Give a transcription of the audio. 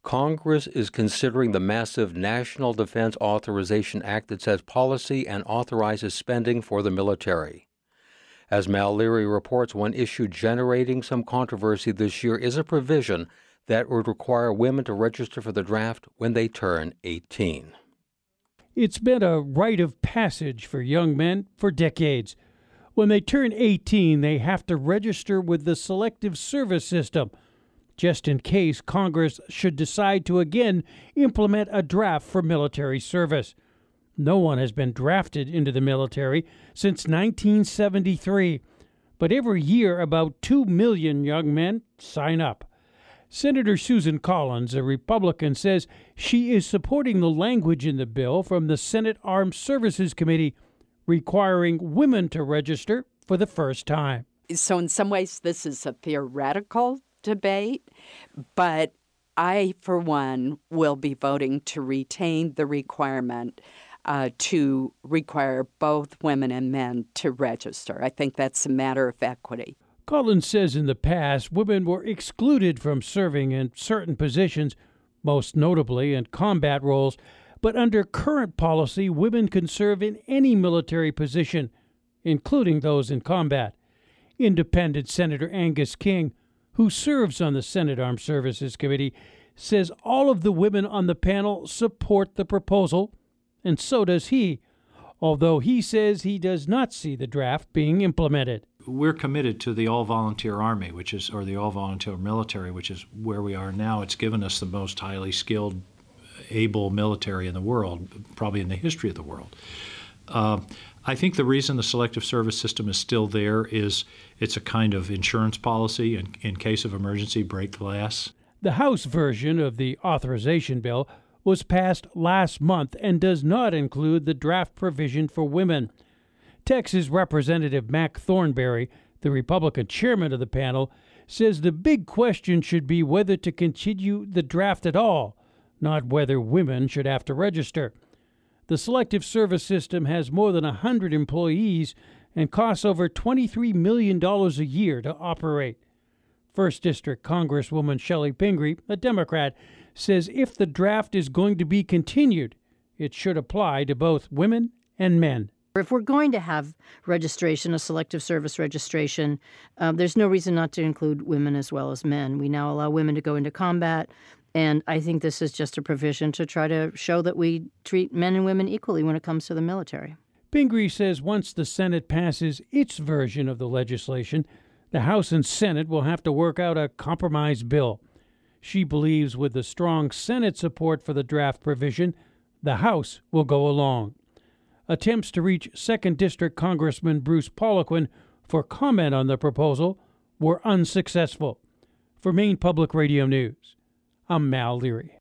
Congress is considering the massive National Defense Authorization Act that sets policy and authorizes spending for the military. As Mal Leary reports, one issue generating some controversy this year is a provision that would require women to register for the draft when they turn 18. It's been a rite of passage for young men for decades. When they turn 18, they have to register with the Selective Service System, just in case Congress should decide to again implement a draft for military service. No one has been drafted into the military since 1973, but every year about 2 million young men sign up. Senator Susan Collins, a Republican, says she is supporting the language in the bill from the Senate Armed Services Committee requiring women to register for the first time. So in some ways, this is a theoretical debate, but I, for one, will be voting to retain the requirement to require both women and men to register. I think that's a matter of equity. Collins says in the past, women were excluded from serving in certain positions, most notably in combat roles, but under current policy, women can serve in any military position, including those in combat. Independent Senator Angus King, who serves on the Senate Armed Services Committee, says all of the women on the panel support the proposal, and so does he, although he says he does not see the draft being implemented. We're committed to the all-volunteer Army, or the all-volunteer military, which is where we are now. It's given us the most highly skilled, able military in the world, probably in the history of the world. I think the reason the Selective Service System is still there is it's a kind of insurance policy in case of emergency, break glass. The House version of the authorization bill was passed last month and does not include the draft provision for women. Texas Representative Mac Thornberry, the Republican chairman of the panel, says the big question should be whether to continue the draft at all, not whether women should have to register. The Selective Service System has more than 100 employees and costs over $23 million a year to operate. First District Congresswoman Shelley Pingree, a Democrat, says if the draft is going to be continued, it should apply to both women and men. If we're going to have registration, a selective service registration, there's no reason not to include women as well as men. We now allow women to go into combat, and I think this is just a provision to try to show that we treat men and women equally when it comes to the military. Pingree says once the Senate passes its version of the legislation, the House and Senate will have to work out a compromise bill. She believes with the strong Senate support for the draft provision, the House will go along. Attempts to reach 2nd District Congressman Bruce Poliquin for comment on the proposal were unsuccessful. For Maine Public Radio News, I'm Mal Leary.